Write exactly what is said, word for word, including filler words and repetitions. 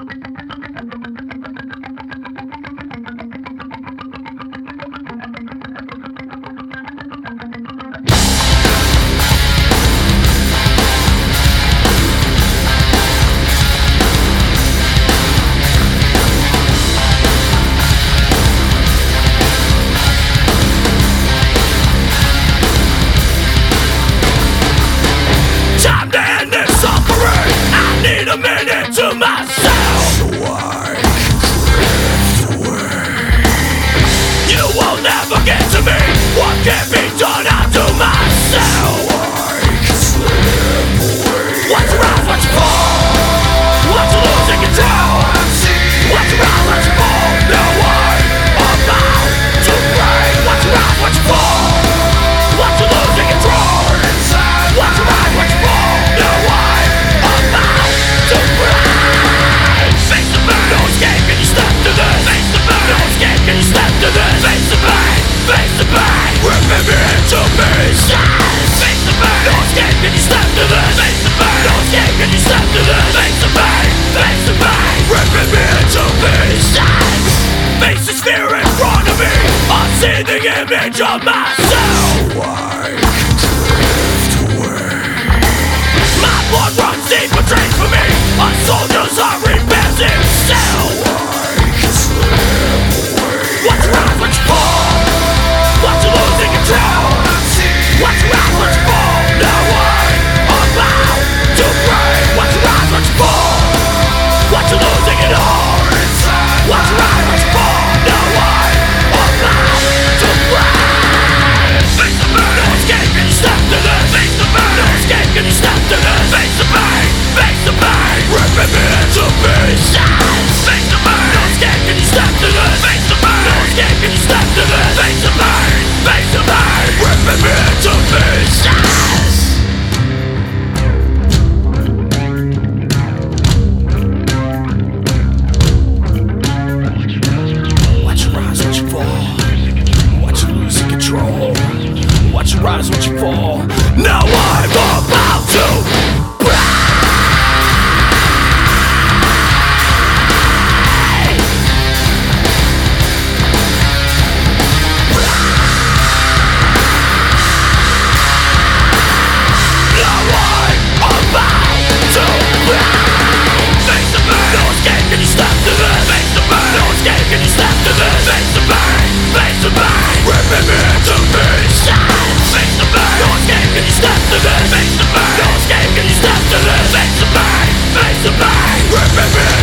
A minute to myself, so I can drift away. You will never get to me. What can be done, I'll do myself, so I can slip away. What's around, what's you fall? What's losing control? What's around, what's you fall? No one about to break. What's around, what's you fall? What's losing control? What's around, what's you fall? No one about to break. Face the burn, no escape, can you step to this? Face the burn, no escape, can you step to this? Face the pain, face the pain, ripping me into pieces. Face the burn, no escape, can you step to this? Face the burn, no escape, can you step to this? Face the pain, face the pain, ripping me into pieces. Face this fear in front of me, I see the image of myself, so I can drift away. My blood runs deep, betrays for me. A soldier's heart repairs himself, so I can slip away. What's around, what's you fall? What's losing control? What's around, what's you fall? No one about to break. What's around, what's you fall? What's losing it all? What's around, what's you fall? No one about to break. Face the burn, no escape, can you step to this? Face the burn, no escape, can you step to this? Face the pain, face the pain, ripping me into pieces. Face the burn, no escape, can you step to this? Face the burn, no escape, can you step to this? Face the pain, face the pain, ripping me into pieces. Watch you rise, watch you fall. Watch you losing control. Watch you rise, watch you fall. Now I'm about to ripping me into pieces. Face the burn, no escape, can you step to this? Face the burn, no escape, can you step to this? Face the burn, face the burn, ripping me